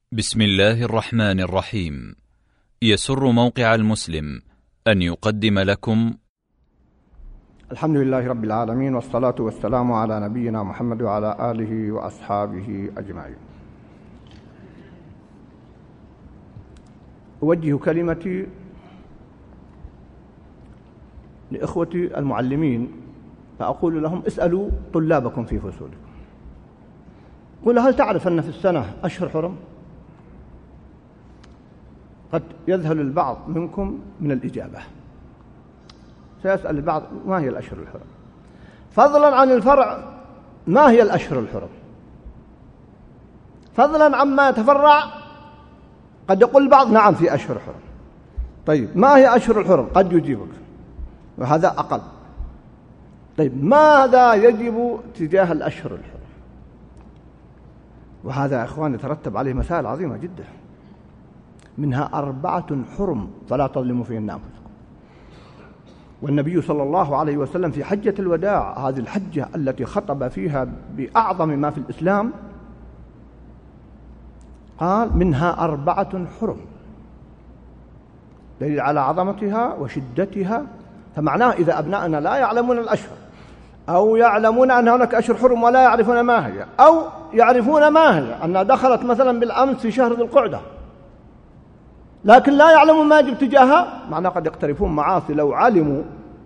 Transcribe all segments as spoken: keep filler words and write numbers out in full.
بسم الله الرحمن الرحيم. يسر موقع المسلم أن يقدم لكم الحمد لله رب العالمين، والصلاة والسلام على نبينا محمد وعلى آله وأصحابه أجمعين. أوجه كلمتي لإخوتي المعلمين فأقول لهم: اسألوا طلابكم في فصولكم، قل: هل تعرف أن في السنة أشهر حرم؟ قد يذهل البعض منكم من الإجابة. سيسأل البعض: ما هي الأشهر الحرم؟ فضلا عن الفرع، ما هي الأشهر الحرم؟ فضلا عما يتفرع، قد يقول البعض: نعم في أشهر حرم. طيب، ما هي أشهر الحرم؟ قد يجيبك، وهذا أقل. طيب، ماذا يجب تجاه الأشهر الحرم؟ وهذا يا إخوان يترتب عليه مسائل عظيمة جدا، منها أربعة حرم فلا تظلموا فيهن أنفسكم. والنبي صلى الله عليه وسلم في حجة الوداع، هذه الحجة التي خطب فيها بأعظم ما في الإسلام، قال: منها أربعة حرم، دليل على عظمتها وشدتها. فمعناه إذا أبناءنا لا يعلمون الأشهر، أو يعلمون أن هناك أشهر حرم ولا يعرفون ما هي، أو يعرفون ما هي، أنها دخلت مثلا بالأمس في شهر ذي القعدة لكن لا يعلمون ما يجب تجاهها، معناه قد يقترفون معاصي لو علموا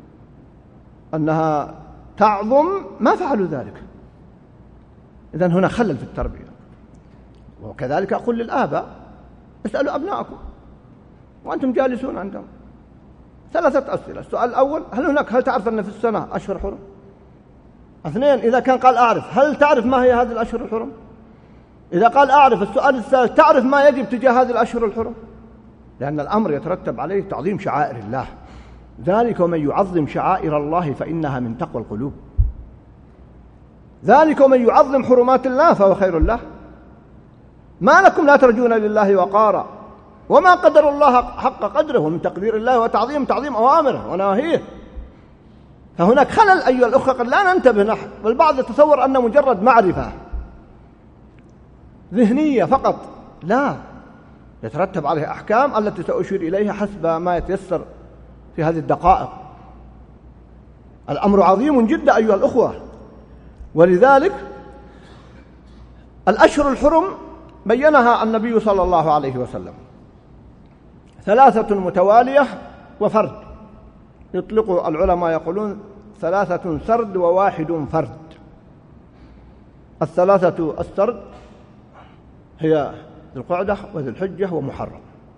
أنها تعظم ما فعلوا ذلك. إذن هنا خلل في التربية. وكذلك أقول للآباء: اسألوا أبنائكم وأنتم جالسون عندهم ثلاثة أسئلة. السؤال الأول: هل هناك هل تعرف أن في السنة أشهر حرم؟ اثنين: إذا كان قال أعرف، هل تعرف ما هي هذه الأشهر الحرم؟ إذا قال أعرف، السؤال الثالث: تعرف ما يجب تجاه هذه الأشهر الحرم؟ لأن الأمر يترتب عليه تعظيم شعائر الله، ذلك ومن يعظم شعائر الله فإنها من تقوى القلوب. ذلك ومن يعظم حرمات الله فهو خير له. ما لكم لا ترجون لله وقارا وما قدر الله حق قدره، ومن تقدير الله وتعظيم تعظيم أوامره ونواهيه. فهناك خلل أيها الأخوة قد لا ننتبه نحن، والبعض يتصور أن مجرد معرفة ذهنية فقط، لا، يترتب عليها أحكام التي سأشير إليها حسب ما يتيسر في هذه الدقائق. الأمر عظيم جدا أيها الأخوة. ولذلك الأشهر الحرم بينها النبي صلى الله عليه وسلم: ثلاثة متوالية وفرد. يطلق العلماء يقولون ثلاثة سرد وواحد فرد. الثلاثة السرد هي ذي القعدة وذي الحجة ومحرم،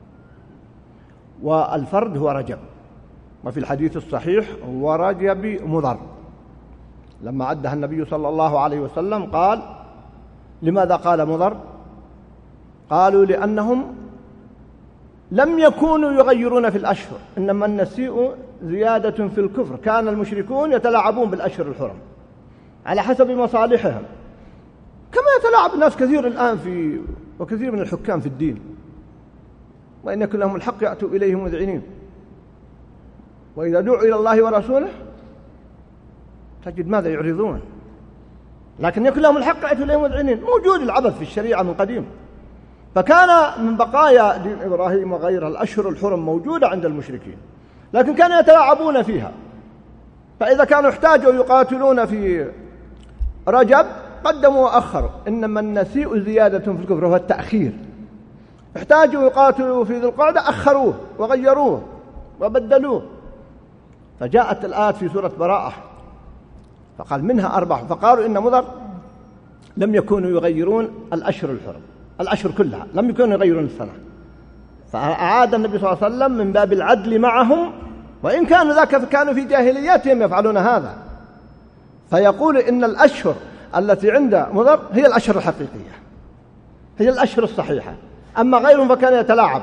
والفرد هو رجب. وفي الحديث الصحيح: ورجب مضر. لما عدها النبي صلى الله عليه وسلم قال: لماذا قال مضر؟ قالوا: لأنهم لم يكونوا يغيرون في الأشهر، إنما النسيء زيادة في الكفر. كان المشركون يتلاعبون بالأشهر الحرم على حسب مصالحهم، كما يتلاعب ناس كثير الآن في وكثير من الحكام في الدين، وإن يكن لهم الحق يأتوا إليه مذعنين، وإذا دعوا إلى الله ورسوله تجد ماذا يعرضون، لكن يكن لهم الحق يأتوا إليه مذعنين. موجود العبث في الشريعة من قديم. فكان من بقايا دين إبراهيم وغيرها الأشهر الحرم موجودة عند المشركين، لكن كانوا يتلاعبون فيها. فإذا كانوا احتاجوا يقاتلون في رجب قدموا وأخروا، إنما النسيء زيادة في الكفر وهو التأخير. احتاجوا يقاتلوا في ذي القعدة أخروه وغيروه وبدلوه. فجاءت الآيات في سورة براءة فقال: منها أربع. فقالوا إن مضر لم يكونوا يغيرون الأشهر الحرم، الأشهر كلها لم يكونوا يغيرون السنة. فأعاد النبي صلى الله عليه وسلم من باب العدل معهم، وإن كانوا ذاك كانوا في جاهلياتهم يفعلون هذا. فيقول إن الأشهر التي عند مضر هي الأشهر الحقيقية، هي الأشهر الصحيحة، أما غيرهم فكان يتلاعب.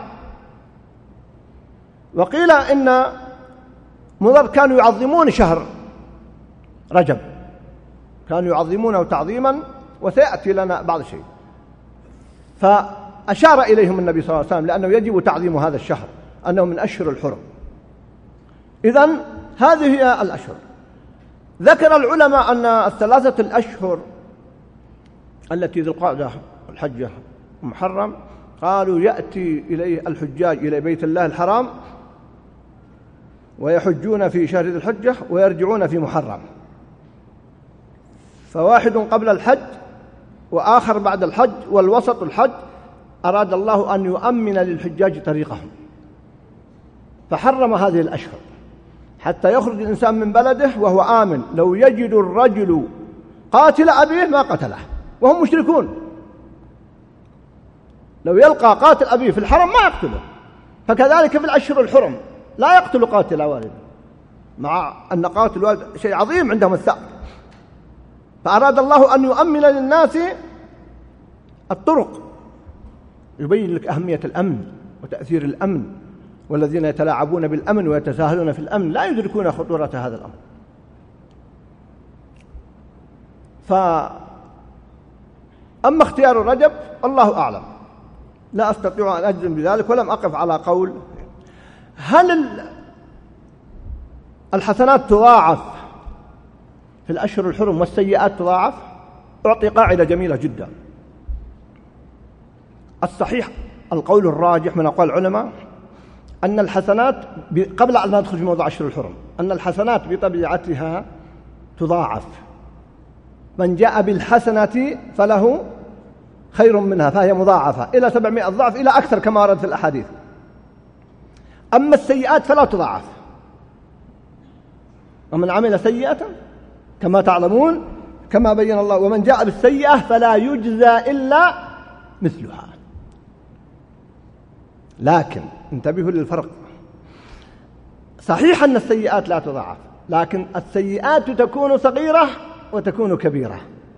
وقيل إن مضر كانوا يعظمون شهر رجب، كانوا يعظمونه تعظيما، وسيأتي لنا بعض شيء. فأشار إليهم النبي صلى الله عليه وسلم لأنه يجب تعظيم هذا الشهر، أنه من أشهر الحرم. إذن هذه هي الأشهر. ذكر العلماء أن الثلاثة الأشهر التي ذي القعدة والحجة ومحرم قالوا يأتي إليه الحجاج إلى بيت الله الحرام ويحجون في شهر ذي الحجة ويرجعون في محرم، فواحد قبل الحج وآخر بعد الحج والوسط الحج، أراد الله أن يؤمن للحجاج طريقهم فحرم هذه الأشهر حتى يخرج الإنسان من بلده وهو آمن. لو يجد الرجل قاتل أبيه ما قتله وهم مشركون، لو يلقى قاتل أبيه في الحرم ما يقتله، فكذلك في الأشهر الحرم لا يقتل قاتل والده، مع أن قاتل والد شيء عظيم عندهم الثأر. فأراد الله أن يؤمن للناس الطرق، يبين لك أهمية الأمن وتأثير الأمن، والذين يتلاعبون بالأمن ويتساهلون في الأمن لا يدركون خطورة هذا الأمر. فأما اختيار رجب الله أعلم، لا أستطيع أن أجزم بذلك ولم أقف على قول. هل الحسنات تضاعف في الأشهر الحرم والسيئات تضاعف؟ أعطي قاعدة جميلة جدا. الصحيح القول الراجح من أقوال العلماء أن الحسنات قبل أن ندخل في موضوع أشهر الحرم أن الحسنات بطبيعتها تضاعف، من جاء بالحسنة فله خير منها فهي مضاعفة إلى سبعمائة ضعف إلى أكثر كما ورد في الأحاديث. أما السيئات فلا تضاعف، ومن عمل سيئة كما تعلمون كما بين الله ومن جاء بالسيئة فلا يجزى إلا مثلها. لكن انتبهوا للفرق، صحيح أن السيئات لا تضاعف، لكن السيئات تكون صغيرة وتكون كبيرة،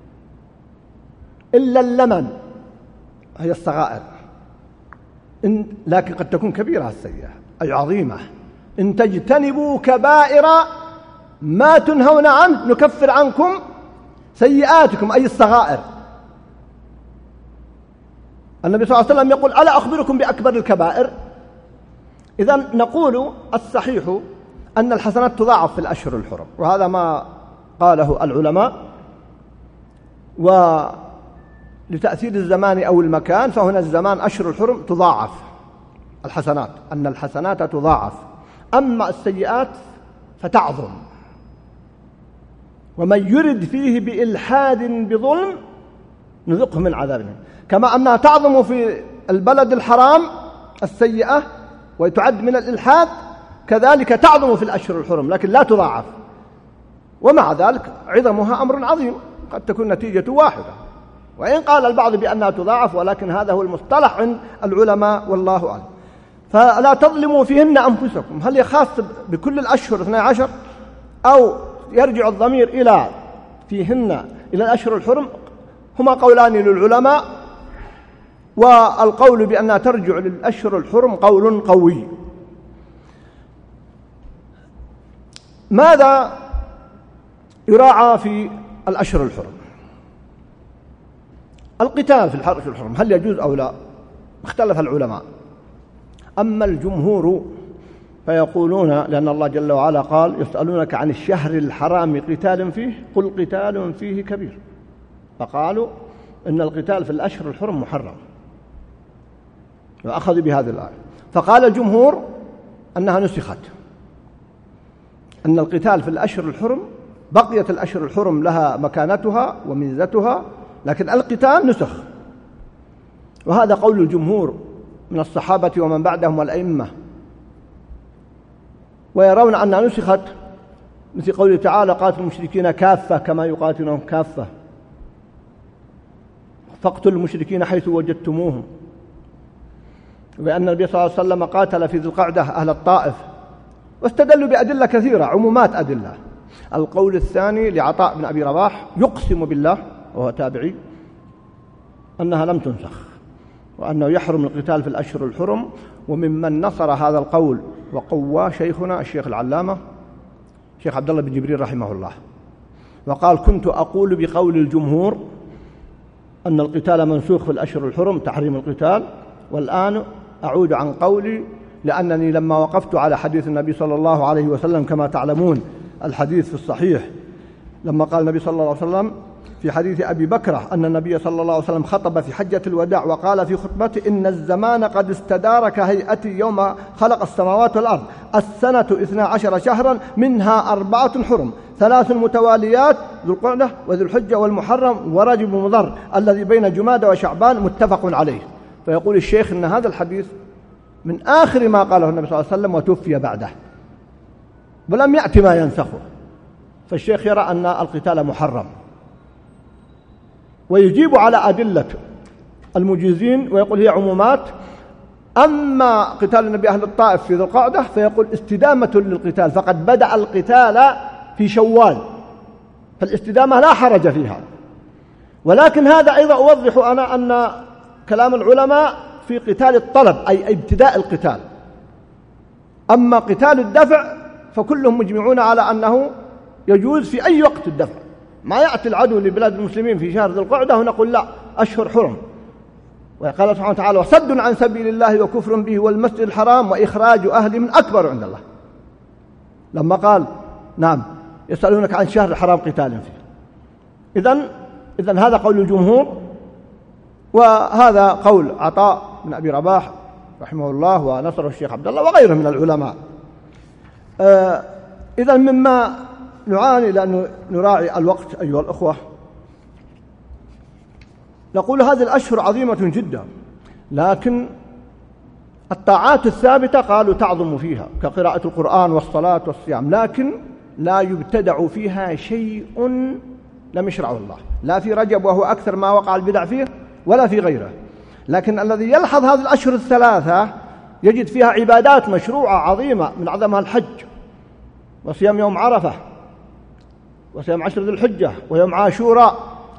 إلا اللمن هي الصغائر، إن لكن قد تكون كبيرة السيئة أي عظيمة. إن تجتنبوا كبائر ما تنهون عنه نكفر عنكم سيئاتكم أي الصغائر. النبي صلى الله عليه وسلم يقول ألا أخبركم بأكبر الكبائر؟ إذن نقول الصحيح أن الحسنات تضاعف في الأشهر الحرم، وهذا ما قاله العلماء. ولتأثير الزمان أو المكان فهنا الزمان أشهر الحرم تضاعف الحسنات، أن الحسنات تضاعف، أما السيئات فتعظم. ومن يرد فيه بإلحاد بظلم نذقه من عذاب، كما أنها تعظم في البلد الحرام السيئة وتعد من الإلحاد، كذلك تعظم في الأشهر الحرم لكن لا تضاعف. ومع ذلك عظمها أمر عظيم، قد تكون نتيجة واحدة، وإن قال البعض بأنها تضاعف، ولكن هذا هو المصطلح عند العلماء والله أعلم. فلا تظلموا فيهن أنفسكم، هل يخاص بكل الأشهر اثني عشر أو يرجع الضمير إلى فيهن إلى الأشهر الحرم؟ هما قولان للعلماء، والقول بأنها ترجع للأشهر الحرم قول قوي. ماذا يراعى في الأشهر الحرم؟ القتال في الأشهر الحرم هل يجوز أو لا؟ اختلف العلماء. أما الجمهور فيقولون، لأن الله جل وعلا قال يسألونك عن الشهر الحرام قتال فيه قل قتال فيه كبير، فقالوا إن القتال في الأشهر الحرم محرم وأخذوا بهذه الآية. فقال الجمهور أنها نسخت، أن القتال في الأشهر الحرم بقيت الأشهر الحرم لها مكانتها وميزتها، لكن القتال نسخ. وهذا قول الجمهور من الصحابة ومن بعدهم والأئمة، ويرون أنها نسخت مثل قوله تعالى قاتل المشركين كافة كما يقاتلون كافة، فاقتلوا المشركين حيث وجدتموهم، وأن النبي صلى الله عليه وسلم قاتل في ذي القعدة أهل الطائف، واستدلوا بأدلة كثيرة عمومات أدلة. القول الثاني لعطاء بن أبي رباح يقسم بالله وهو تابعي أنها لم تنسخ، وأنه يحرم القتال في الأشهر الحرم. وممن نصر هذا القول وقوى شيخنا الشيخ العلامة شيخ عبد الله بن جبريل رحمه الله، وقال كنت أقول بقول الجمهور أن القتال منسوخ في الأشهر الحرم تحريم القتال، والآن أعود عن قولي، لأنني لما وقفت على حديث النبي صلى الله عليه وسلم كما تعلمون الحديث في الصحيح لما قال النبي صلى الله عليه وسلم في حديث أبي بكرة أن النبي صلى الله عليه وسلم خطب في حجة الوداع وقال في خطبته: إن الزمان قد استدار كهيئته يوم خلق السماوات والأرض، السنة اثنا عشر شهرا منها أربعة حرم، ثلاث متواليات، ذو القعدة وذو الحجة والمحرم ورجب مضر الذي بين جمادى وشعبان، متفق عليه. فيقول الشيخ إن هذا الحديث من آخر ما قاله النبي صلى الله عليه وسلم وتوفي بعده ولم يأتي ما ينسخه، فالشيخ يرى أن القتال محرم ويجيب على أدلة المجيزين ويقول هي عمومات. أما قتال النبي أهل الطائف في ذو القعدة فيقول استدامة للقتال، فقد بدأ القتال في شوال، فالاستدامة لا حرج فيها. ولكن هذا أيضا أوضح أنا أن كلام العلماء في قتال الطلب أي ابتداء القتال. أما قتال الدفع فكلهم مجمعون على أنه يجوز في أي وقت الدفع، ما يأتي العدو لبلاد المسلمين في شهر ذي القعدة ونقول لا أشهر حرم. وقال سبحانه وتعالى: وصد عن سبيل الله وكفر به والمسجد الحرام وإخراج أهله من أكبر عند الله. لما قال نعم يسألونك عن شهر الحرام قتال فيه. إذن إذن هذا قول الجمهور، وهذا قول عطاء بن أبي رباح رحمه الله ونصره الشيخ عبد الله وغيره من العلماء. آه إذن مما نعاني لأنه نراعي الوقت أيها الأخوة، نقول هذه الأشهر عظيمة جدا، لكن الطاعات الثابتة قالوا تعظم فيها كقراءة القرآن والصلاة والصيام، لكن لا يبتدع فيها شيء لم يشرعه الله، لا في رجب وهو أكثر ما وقع البدع فيه ولا في غيره. لكن الذي يلحظ هذه الأشهر الثلاثة يجد فيها عبادات مشروعة عظيمة، من أعظمها الحج وصيام يوم عرفة وصيام عشر ذي الحجة ويوم عاشوراء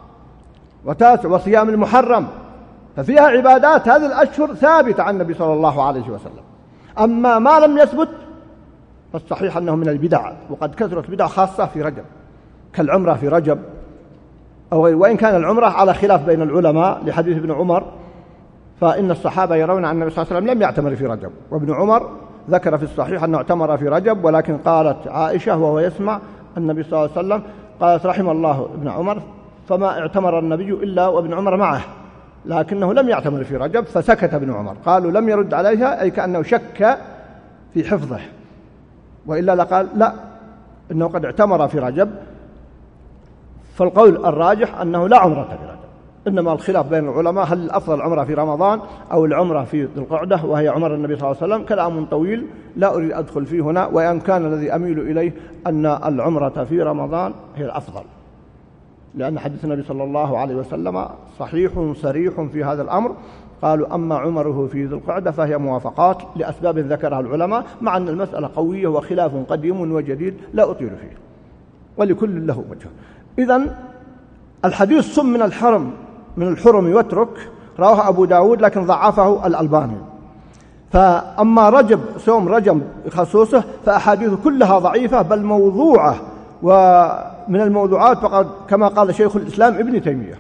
وتاسع وصيام المحرم، ففيها عبادات هذه الأشهر ثابتة عن النبي صلى الله عليه وسلم. أما ما لم يثبت فالصحيح أنه من البدع، وقد كثرت بدع خاصة في رجب كالعمرة في رجب، أو وإن كان العمرة على خلاف بين العلماء لحديث ابن عمر، فإن الصحابة يرون أن النبي صلى الله عليه وسلم لم يعتمر في رجب، وابن عمر ذكر في الصحيح أنه اعتمر في رجب، ولكن قالت عائشة وهو يسمع النبي صلى الله عليه وسلم قالت: رحم الله ابن عمر، فما اعتمر النبي إلا وابن عمر معه، لكنه لم يعتمر في رجب، فسكت ابن عمر. قالوا لم يرد عليها أي كأنه شك في حفظه، وإلا لقال لا إنه قد اعتمر في رجب. فالقول الراجح أنه لا عمرة في رجب، إنما الخلاف بين العلماء هل الأفضل العمرة في رمضان أو العمرة في ذي القعدة، وهي عمر النبي صلى الله عليه وسلم. كلام طويل لا أريد أدخل فيه هنا، وإن كان الذي أميل إليه أن العمرة في رمضان هي الأفضل، لأن حديث النبي صلى الله عليه وسلم صحيح صريح في هذا الأمر. قالوا أما عمره في ذي القعدة فهي موافقات لأسباب ذكرها العلماء، مع أن المسألة قوية وخلاف قديم وجديد لا أطيل فيه، ولكل له وجه. إذن الحديث صم من الحرم من الحرم واترك رواه أبو داود لكن ضعفه الألباني. فأما رجب صوم رجب خصوصه فأحاديث كلها ضعيفة بل موضوعة، ومن الموضوعات فقد كما قال شيخ الإسلام ابن تيمية.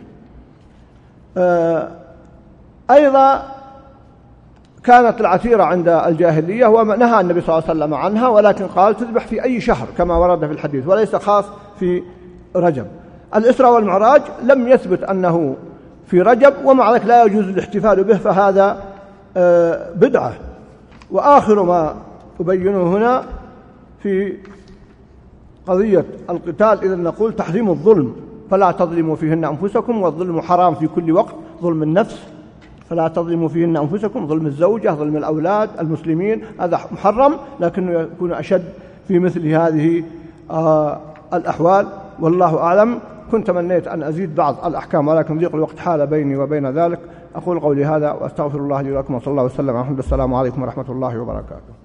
أيضا كانت العتيرة عند الجاهلية ونهى النبي صلى الله عليه وسلم عنها، ولكن قال تذبح في أي شهر كما ورد في الحديث وليس خاص في رجب. الإسراء والمعراج لم يثبت أنه في رجب، ومع ذلك لا يجوز الاحتفال به، فهذا بدعة. وآخر ما أبينه هنا في قضية القتال إذا نقول تحريم الظلم، فلا تظلموا فيهن أنفسكم، والظلم حرام في كل وقت، ظلم النفس فلا تظلموا فيهن أنفسكم، ظلم الزوجة، ظلم الأولاد المسلمين، هذا محرم، لكنه يكون أشد في مثل هذه آه الأحوال، والله أعلم. كنت تمنيت أن أزيد بعض الأحكام ولكن ضيق الوقت حال بيني وبين ذلك. أقول قولي هذا وأستغفر الله لي ولكم، وصلى الله وسلم على محمد. السلام عليكم ورحمة الله وبركاته.